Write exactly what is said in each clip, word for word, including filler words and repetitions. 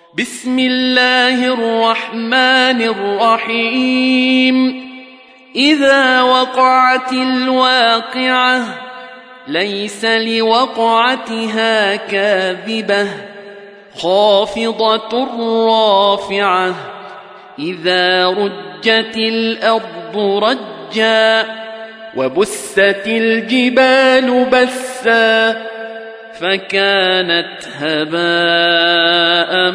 بسم الله الرحمن الرحيم إذا وقعت الواقعة ليس لوقعتها كاذبة خافضة رافعة إذا رجت الأرض رجا وبست الجبال بسا فكانت هباء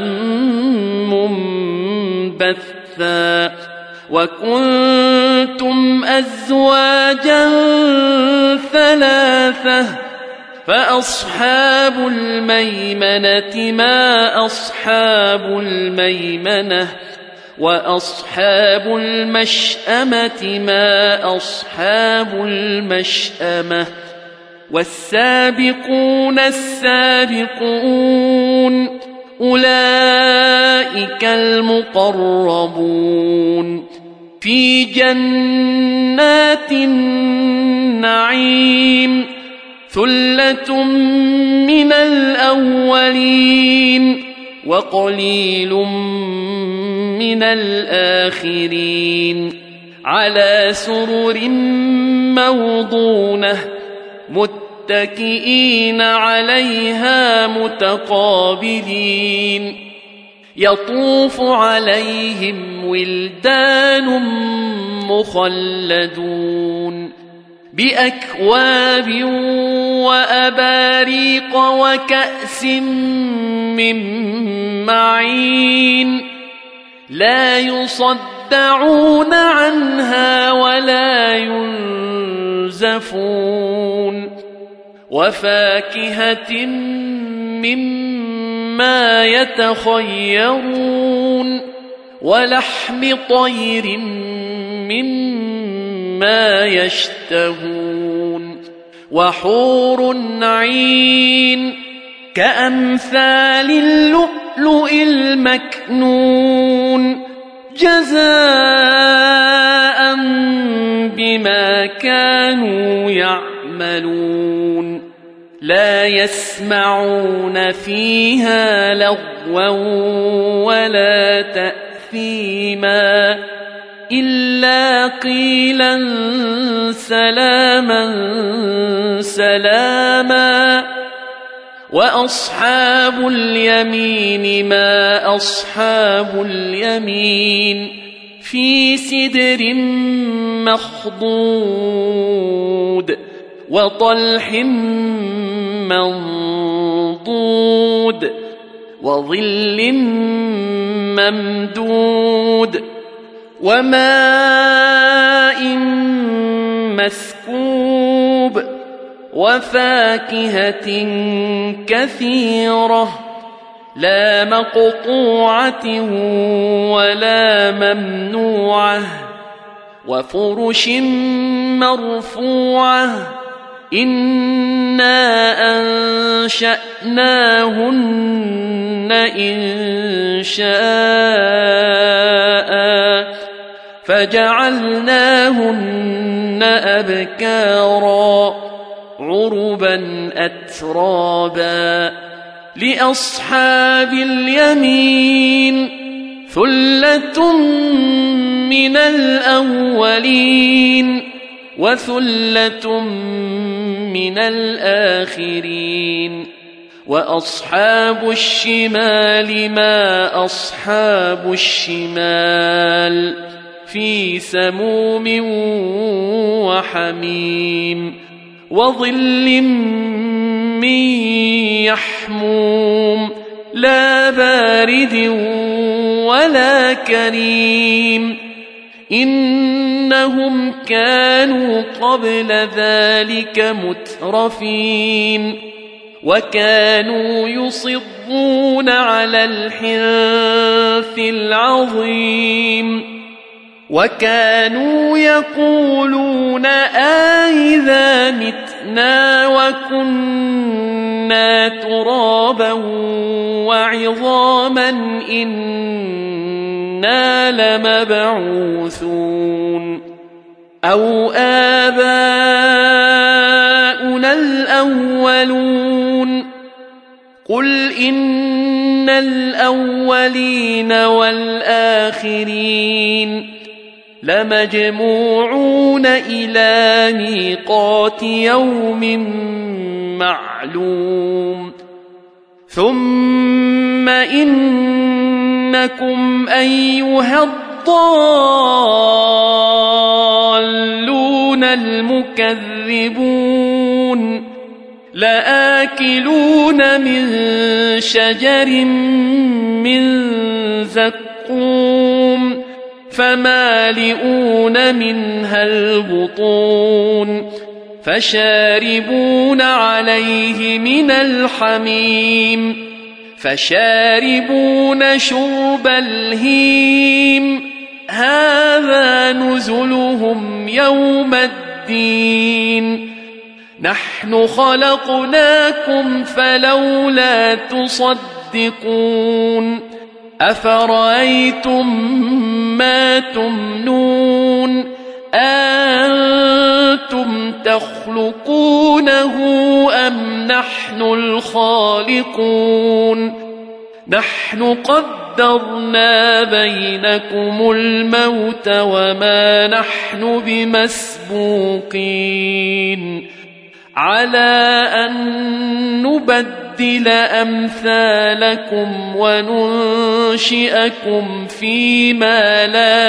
منبثا وكنتم أزواجا ثلاثة فأصحاب الميمنة ما أصحاب الميمنة وأصحاب المشأمة ما أصحاب المشأمة والسابقون السابقون أولئك المقربون في جنات النعيم ثلة من الأولين وقليل من الآخرين على سرر موضونة متكئين عليها متقابلين يطوف عليهم ولدان مخلدون بأكواب وأباريق وكأس من معين لا يصدعون عنها ولا ينزفون وفاكهة مما يتخيرون ولحم طير مما يشتهون وحور عين كأمثال اللؤلؤ المكنون جزاء بما كانوا يعملون لا يسمعون فيها لغوا ولا تأثيما إلا قيلا سلاما سلاما وأصحاب اليمين ما أصحاب اليمين في سدر مخضود وطلح منضود وظل ممدود وماء مسكوب وفاكهة كثيرة لا مقطوعة ولا ممنوعة وفرش مرفوعة إنا أنشأناهن إن شاء فجعلناهن أبكارا عربا أترابا لأصحاب اليمين ثلة من الأولين وثلة من الآخرين وأصحاب الشمال ما أصحاب الشمال في سموم وحميم وظل من يحموم لا بارد ولا كريم إنهم كانوا قبل ذلك مترفين وكانوا يصرون على الحنث العظيم وكانوا يقولون أإذا متنا وكنا ترابا وعظاما إنا لمبعوثون أو آباؤنا الأولون قل إن الأولين والآخرين لمجموعون إلى ميقات يوم معلوم ثم إنكم أيها الضالون المكذبون لآكلون من شجر من زقوم فمالئون منها البطون فشاربون عليه من الحميم فشاربون شرب الهيم هذا نزلهم يوم الدين نحن خلقناكم فلولا تصدقون أفرأيتم ما تمنون أنتم تخلقونه أم نحن الخالقون نحن قدرنا بينكم الموت وما نحن بمسبوقين على أن نبدل أمثالكم وننشئكم فيما لا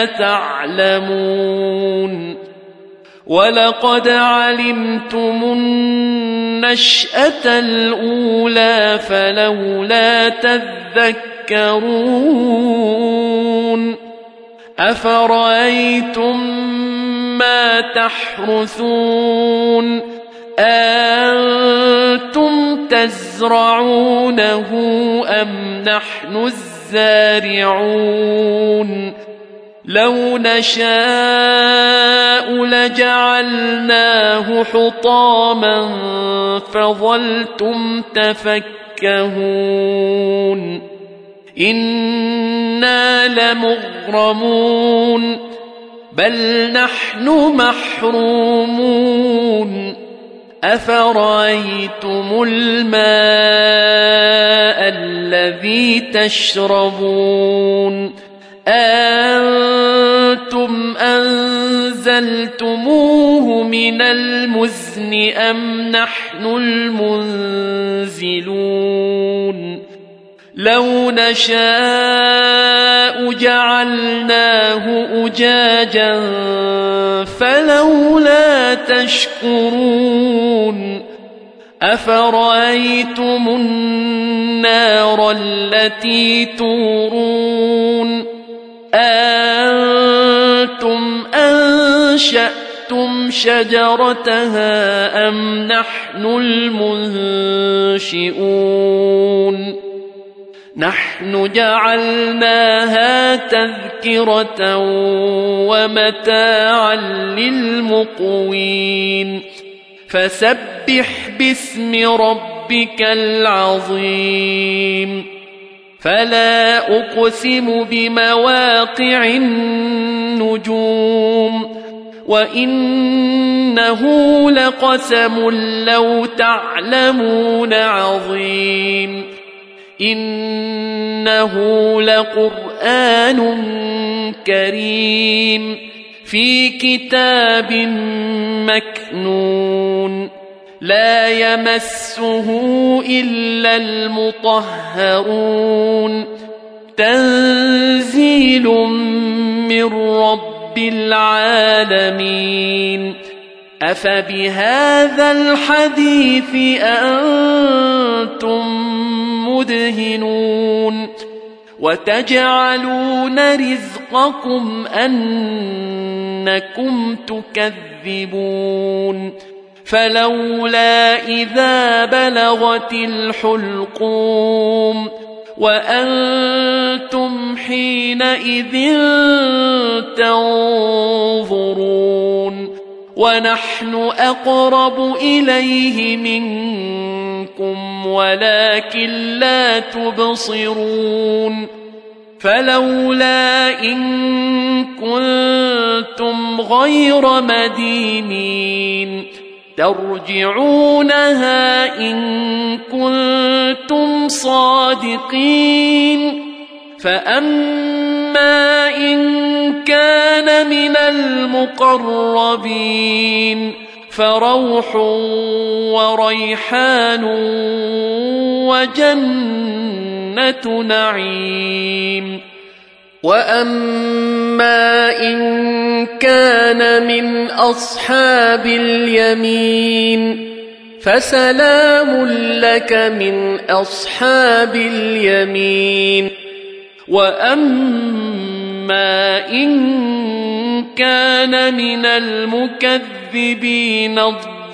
تعلمون ولقد علمتم النشأة الأولى فلولا تذكرون أفرأيتم ما تحرثون أنتم تزرعونه أم نحن الزارعون لو نشاء لجعلناه حطاما فظلتم تفكهون إنا لمغرمون بل نحن محرومون أفرأيتم الماء الذي تشربون أنتم أنزلتموه من المزن أم نحن المنزلون لو نشاء جعلناه أجاجا فلولا تشكرون أفرأيتم النار التي تورون أنتم أنشأتم شجرتها أم نحن المنشئون نحن جعلناها تذكرة ومتاعا للمقوين فسبح باسم ربك العظيم فلا أقسم بمواقع النجوم وإنه لقسم لو تعلمون عظيم إنه لقرآن كريم في كتاب مكنون لا يمسه إلا المطهرون تنزيل من رب العالمين أفبهذا الحديث أنتم مدهنون وتجعلون رزقكم أنكم تكذبون فلولا إذا بلغت الحلقوم وأنتم حينئذ تنظرون ونحن أقرب إليه منكم ولكن لا تبصرون فلولا إن كنتم غير مدينين ترجعونها إن كنتم صادقين فأما إن كان من المقربين فروح وريحان وجنة نعيم وأما إن كان من أصحاب اليمين فسلام لك من أصحاب اليمين وأما إن كان من المكذبين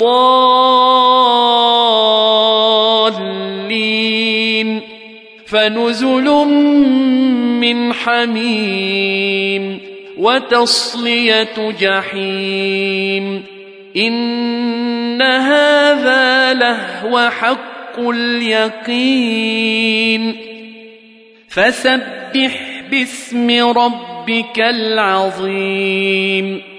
الضالين فنزل من حميم وتصلية جحيم إن هذا لهو حق اليقين فسبح باسم ربك العظيم